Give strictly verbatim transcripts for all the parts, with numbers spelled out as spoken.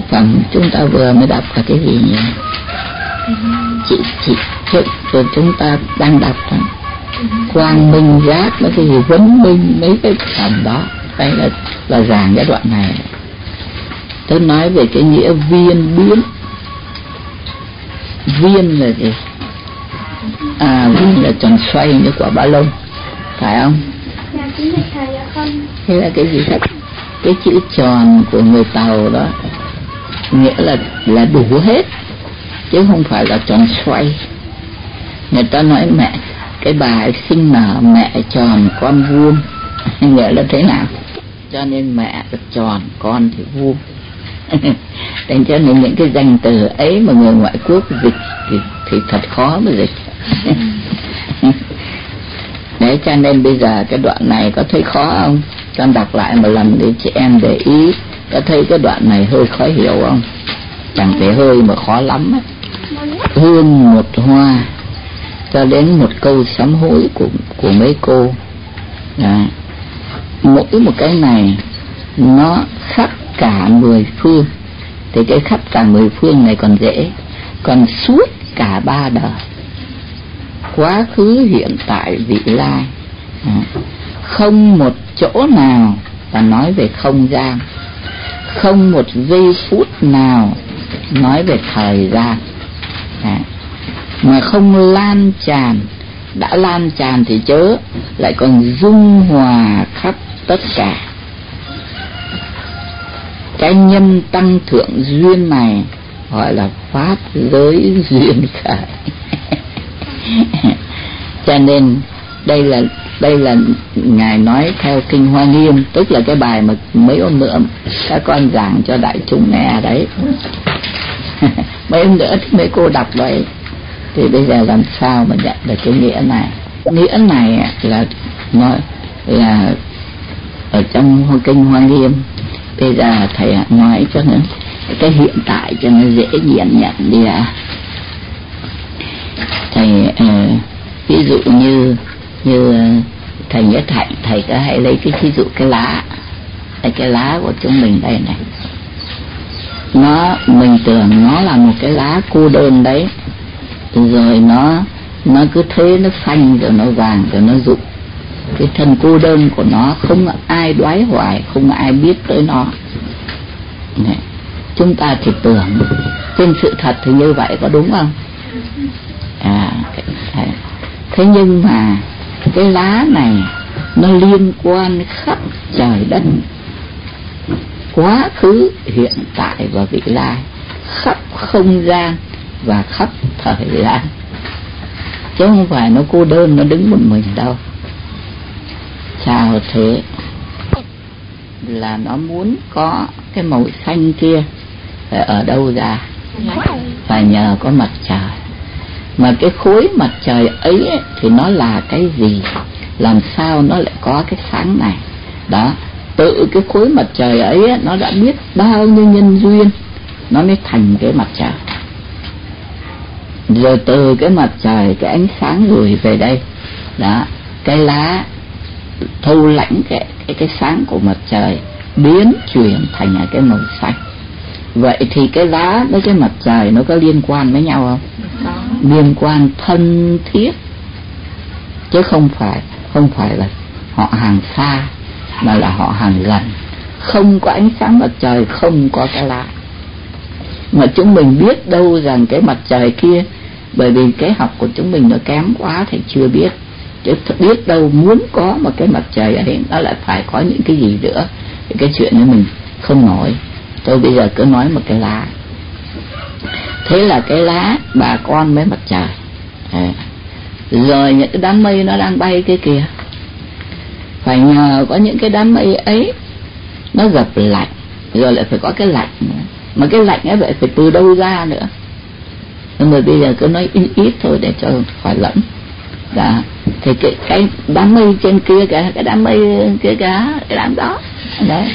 phẩm chúng ta vừa mới đọc là cái gì nhỉ? Chị chị rồi chúng ta đang đọc đó. Quang minh giác nó cái gì vấn minh mấy cái phẩm đó. Đây là là giảng cái đoạn này. Tôi nói về cái nghĩa viên biến. Viên là gì? À, viên là tròn xoay như quả ba lông, phải không? Thế là cái gì đó? Cái chữ tròn của người Tàu đó nghĩa là là đủ hết, chứ không phải là tròn xoay. Người ta nói mẹ, cái bà sinh nở mẹ tròn con vuông, nghĩa là thế nào? Cho nên mẹ tròn con thì vuông. Thế cho nên những cái danh từ ấy mà người ngoại quốc dịch thì, thì thật khó mà dịch. Đấy, cho nên bây giờ cái đoạn này có thấy khó không? Con đọc lại một lần để chị em để ý. Có thấy cái đoạn này hơi khó hiểu không? Chẳng phải hơi mà khó lắm ấy. Hương một hoa cho đến một câu sám hối của, của mấy cô. Đấy. Mỗi một cái này nó khắp cả mười phương. Thì cái khắp cả mười phương này còn dễ. Còn suốt cả ba đời, quá khứ hiện tại vị lai, không một chỗ nào là nói về không gian, không một giây phút nào nói về thời gian, mà không lan tràn. Đã lan tràn thì chớ, lại còn dung hòa khắp tất cả. Cái nhân tăng thượng duyên này gọi là pháp giới duyên khởi. Cho nên đây là đây là ngài nói theo kinh Hoa Nghiêm, tức là cái bài mà mấy hôm nữa các con giảng cho đại chúng nghe đấy. Mấy hôm nữa thì mấy cô đọc đấy, thì bây giờ làm sao mà nhận được cái nghĩa này? Nghĩa này là nói là ở trong kinh Hoa Nghiêm. Bây giờ thầy nói cho nó cái hiện tại cho nó dễ nhận nhận đi ạ. Thầy uh, ví dụ như như thầy Nhất Hạnh, thầy có hãy lấy cái ví dụ cái lá, cái cái lá của chúng mình đây này. Nó mình tưởng nó là một cái lá cô đơn đấy, rồi nó nó cứ thế nó xanh rồi nó vàng rồi nó rụng. Cái thân cô đơn của nó không ai đoái hoài, không ai biết tới nó. Này, chúng ta chỉ tưởng, trên sự thật thì như vậy có đúng không? À, thế nhưng mà cái lá này nó liên quan khắp trời đất, quá khứ, hiện tại và vị lai, khắp không gian và khắp thời gian, chứ không phải nó cô đơn nó đứng một mình đâu. Sao thế? Là nó muốn có cái màu xanh kia ở đâu ra? Phải nhờ có mặt trời. Mà cái khối mặt trời ấy, ấy thì nó là cái gì? Làm sao nó lại có cái sáng này? Đó, tự cái khối mặt trời ấy, ấy nó đã biết bao nhiêu nhân duyên nó mới thành cái mặt trời. Rồi từ cái mặt trời, cái ánh sáng gửi về đây. Đó, cái lá thu lãnh cái, cái, cái sáng của mặt trời, biến chuyển thành cái màu xanh. Vậy thì cái lá với cái mặt trời nó có liên quan với nhau không? Có. Liên quan thân thiết, chứ không phải không phải là họ hàng xa, mà là họ hàng gần. Không có ánh sáng mặt trời, không có cái lá. Mà chúng mình biết đâu rằng cái mặt trời kia, bởi vì cái học của chúng mình nó kém quá thì chưa biết. Chứ biết đâu muốn có một cái mặt trời ấy, nó lại phải có những cái gì nữa. Thì cái chuyện này mình không nói. Tôi bây giờ cứ nói một cái lá. Thế là cái lá bà con với mặt trời. À. Rồi những cái đám mây nó đang bay kia kìa, phải nhờ có những cái đám mây ấy nó gặp lạnh, rồi lại phải có cái lạnh nữa. Mà cái lạnh ấy vậy phải từ đâu ra nữa. Nhưng mà bây giờ cứ nói ít ít thôi để cho khỏi lẫn. Đó. Thì cái, cái đám mây trên kia kìa, cái đám mây kia kìa, cái đám đó đấy.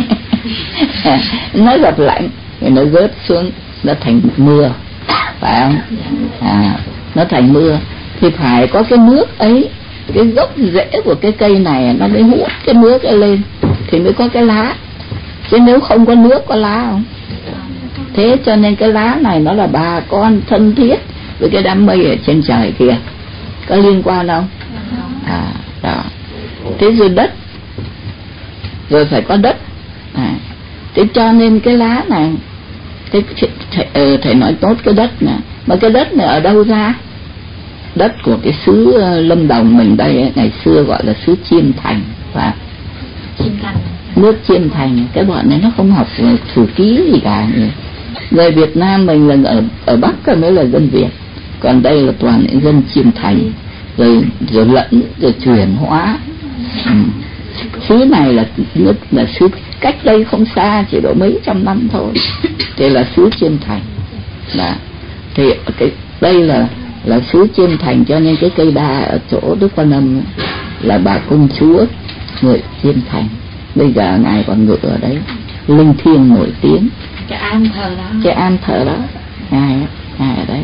Nó gặp lạnh thì nó rớt xuống, nó thành mưa, phải không? À, nó thành mưa thì phải có cái nước ấy, cái gốc rễ của cái cây này nó mới hút cái nước ấy lên thì mới có cái lá. Chứ nếu không có nước có lá không? Thế cho nên cái lá này nó là bà con thân thiết với cái đám mây ở trên trời kia, có liên quan không? À, đó. Thế rồi đất, rồi phải có đất. À, thế cho nên cái lá này, cái thầy, thầy nói tốt cái đất này, mà cái đất này ở đâu ra? Đất của cái xứ Lâm Đồng mình đây, ngày xưa gọi là xứ Chiêm Thành, và nước Chiêm Thành. Cái bọn này nó không học sử ký gì cả. Người Việt Nam mình là ở ở Bắc mới là dân Việt, còn đây là toàn những dân Chiêm Thành, rồi rồi lẫn rồi chuyển hóa. Ừ. Xứ này là nước là xứ cách đây không xa, chỉ độ mấy trăm năm thôi, thì là xứ Chiêm Thành. Đó. Thì cái đây là là xứ Chiêm Thành, cho nên cái cây đa ở chỗ Đức Quan Âm là bà công chúa người Chiêm Thành. Bây giờ ngài còn ngự ở đấy, linh thiêng nổi tiếng. Cái am thờ đó. Cái am thờ đó, ngài ngài ở đấy.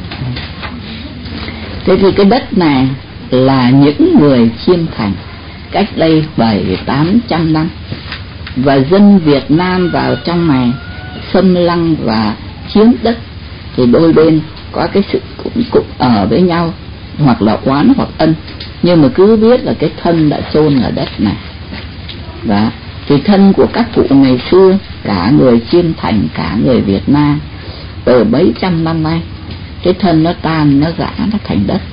Thế thì cái đất này là những người Chiêm Thành cách đây bảy tám trăm năm, và dân Việt Nam vào trong này xâm lăng và chiếm đất, thì đôi bên có cái sự cũng cũng ở với nhau, hoặc là oán hoặc ân, nhưng mà cứ biết là cái thân đã chôn ở đất này. Đó. Thì thân của các cụ ngày xưa, cả người Chiêm Thành, cả người Việt Nam, từ mấy trăm năm nay, cái thân nó tan, nó rã, nó thành đất.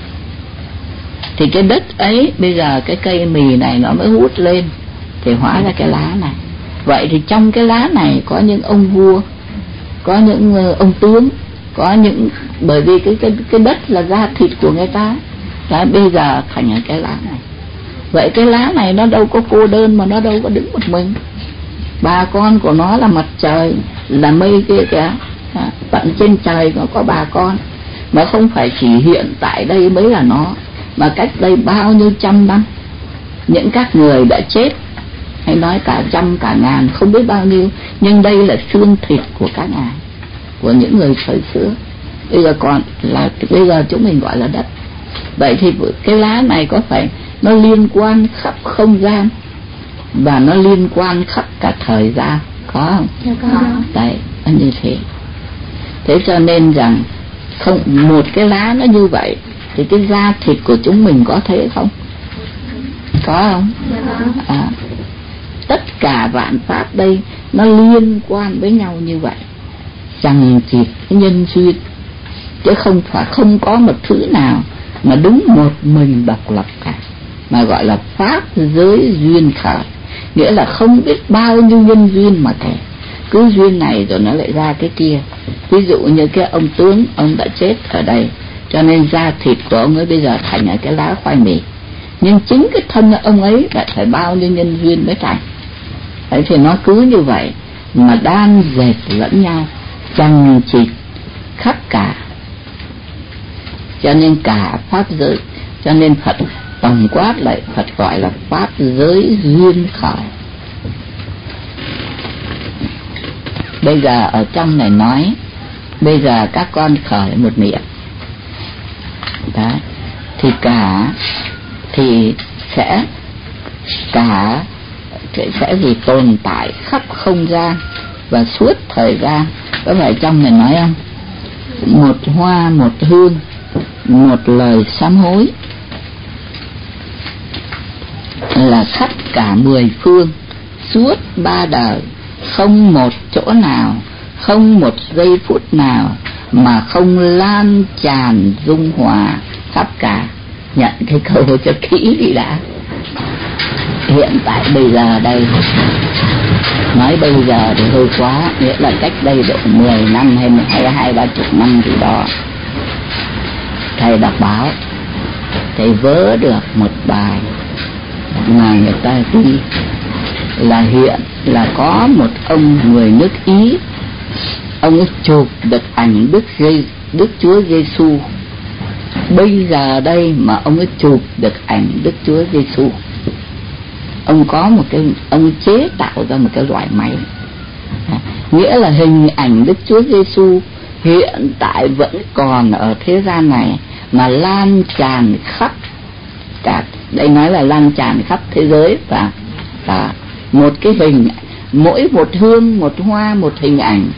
Thì cái đất ấy, bây giờ cái cây mì này nó mới hút lên, thì hóa ra cái lá này. Vậy thì trong cái lá này có những ông vua, có những ông tướng, có những, bởi vì cái cái cái đất là da thịt của người ta, là bây giờ thành cái lá này. Vậy cái lá này nó đâu có cô đơn, mà nó đâu có đứng một mình. Bà con của nó là mặt trời, là mây kia kìa, tận trên trời nó có bà con, mà không phải chỉ hiện tại đây mới là nó, mà cách đây bao nhiêu trăm năm những các người đã chết, hay nói cả trăm cả ngàn, không biết bao nhiêu, nhưng đây là xương thịt của các ngài, của những người thời xưa. Bây giờ còn là bây giờ chúng mình gọi là đất. Vậy thì cái lá này có phải nó liên quan khắp không gian, và nó liên quan khắp cả thời gian, có không? Dạ, có. Đấy, nó như thế. Thế cho nên rằng không, một cái lá nó như vậy, thì cái da thịt của chúng mình có thế không? Có không? À, tất cả vạn pháp đây nó liên quan với nhau như vậy, chẳng chỉ cái nhân duyên, chứ không phải không có một thứ nào mà đúng một mình độc lập cả, mà gọi là pháp giới duyên khởi, nghĩa là không biết bao nhiêu nhân duyên mà kể, cứ duyên này rồi nó lại ra cái kia. Ví dụ như cái ông tướng, ông đã chết ở đây, cho nên da thịt của ông ấy bây giờ thành ở cái lá khoai mì, nhưng chính cái thân ông ấy lại phải bao nhiêu nhân duyên mới thành. Đấy, thì nó cứ như vậy mà đan dệt lẫn nhau, chằng chịt khắp cả, cho nên cả pháp giới, cho nên Phật tổng quát lại, Phật gọi là pháp giới duyên khởi. Bây giờ ở trong này nói, bây giờ các con khởi một niệm, đó, thì cả thì sẽ cả sẽ gì tồn tại khắp không gian và suốt thời gian. Có phải trong này nói không? Một hoa một hương, một lời sám hối, là khắp cả mười phương, suốt ba đời, không một chỗ nào, không một giây phút nào mà không lan tràn dung hòa khắp cả. Nhận cái câu cho kỹ đi đã. Hiện tại bây giờ đây, nói bây giờ thì hơi quá, nghĩa là cách đây độ mười năm hay hay hai ba chục năm gì đó, thầy đọc báo, thầy vớ được một bài mà người ta ghi là hiện là có một ông người nước Ý, ông ấy chụp được ảnh Đức Giê Đức Chúa Giêsu. Bây giờ đây mà ông ấy chụp được ảnh Đức Chúa Giêsu, ông có một cái, ông chế tạo ra một cái loại máy, nghĩa là hình ảnh Đức Chúa Giêsu hiện tại vẫn còn ở thế gian này, mà lan tràn khắp cả, đây nói là lan tràn khắp thế giới, và là một cái hình, mỗi một hương, một hoa, một hình ảnh,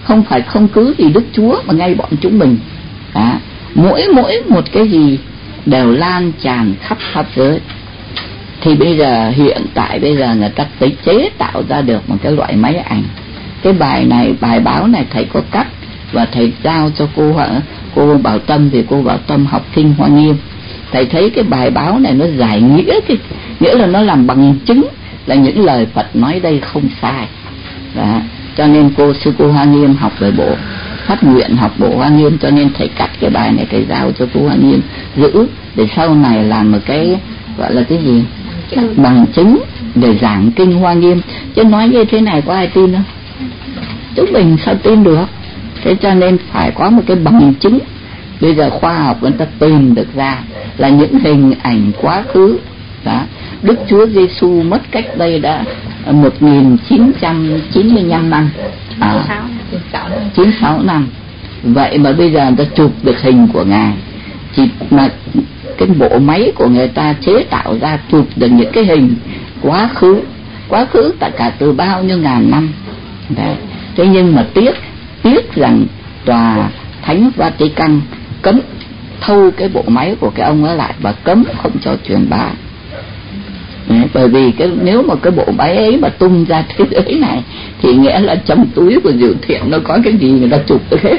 không phải không cứ vì Đức Chúa mà ngay bọn chúng mình. Đó. Mỗi mỗi một cái gì đều lan tràn khắp pháp giới. Thì bây giờ hiện tại bây giờ người ta tới chế tạo ra được một cái loại máy ảnh. Cái bài này, bài báo này thầy có cắt và thầy giao cho cô cô Bảo Tâm, thì cô Bảo Tâm học Kinh Hoa Nghiêm. Thầy thấy cái bài báo này nó giải nghĩa, cái nghĩa là nó làm bằng chứng là những lời Phật nói đây không sai. Đó. Cho nên cô sư cô Hoa Nghiêm học về bộ phát nguyện, học bộ Hoa Nghiêm, cho nên thầy cắt cái bài này thầy giao cho cô Hoa Nghiêm giữ để sau này làm một cái gọi là cái gì bằng chứng để giảng Kinh Hoa Nghiêm. Chứ nói như thế này có ai tin không? Chúng mình sao tin được? Thế cho nên phải có một cái bằng chứng. Bây giờ khoa học người ta tìm được ra là những hình ảnh quá khứ. Đó. Đức Chúa Giêsu mất cách đây đã một nghìn chín trăm chín mươi lăm năm, à, chín mươi sáu năm. Vậy mà bây giờ người ta chụp được hình của Ngài, chỉ mà cái bộ máy của người ta chế tạo ra chụp được những cái hình quá khứ, quá khứ tất cả từ bao nhiêu ngàn năm. Đấy. Thế nhưng mà tiếc tiếc rằng tòa Thánh Vatican cấm thâu cái bộ máy của cái ông ấy lại và cấm không cho truyền bá. Đấy, bởi vì cái nếu mà cái bộ máy ấy mà tung ra thế giới này thì nghĩa là trong túi của Diệu Thiện nó có cái gì người ta chụp được hết.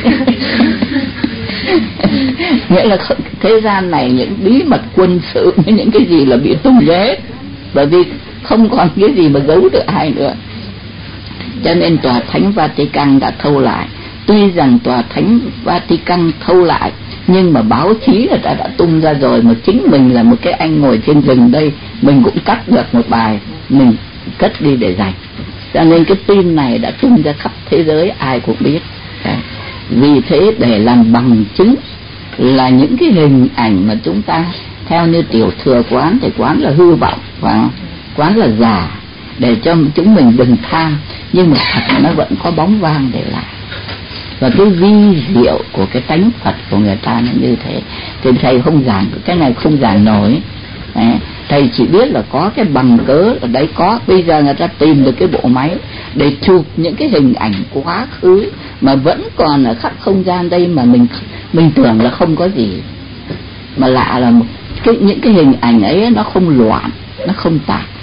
Nghĩa là thế gian này những bí mật quân sự, những cái gì là bị tung ra hết, bởi vì không còn cái gì mà giấu được ai nữa. Cho nên tòa Thánh Vatican đã thâu lại. Tuy rằng tòa Thánh Vatican thâu lại nhưng mà báo chí người ta đã tung ra rồi, mà chính mình là một cái anh ngồi trên rừng đây, mình cũng cắt được một bài, mình cất đi để dành. Cho nên cái tin này đã tung ra khắp thế giới, ai cũng biết. Đấy. Vì thế để làm bằng chứng là những cái hình ảnh mà chúng ta theo như tiểu thừa quán thì quán là hư vọng và quán là giả, để cho chúng mình đừng tham, nhưng mà thật nó vẫn có bóng vang để lại. Và cái vi diệu của cái tánh Phật của người ta nó như thế. Thì thầy không giảng, cái này không giảng nổi. Đấy. Thầy chỉ biết là có cái bằng cớ ở đấy có. Bây giờ người ta tìm được cái bộ máy để chụp những cái hình ảnh quá khứ mà vẫn còn ở khắp không gian đây, mà mình mình tưởng là không có gì. Mà lạ là cái, những cái hình ảnh ấy nó không loạn, nó không tạp.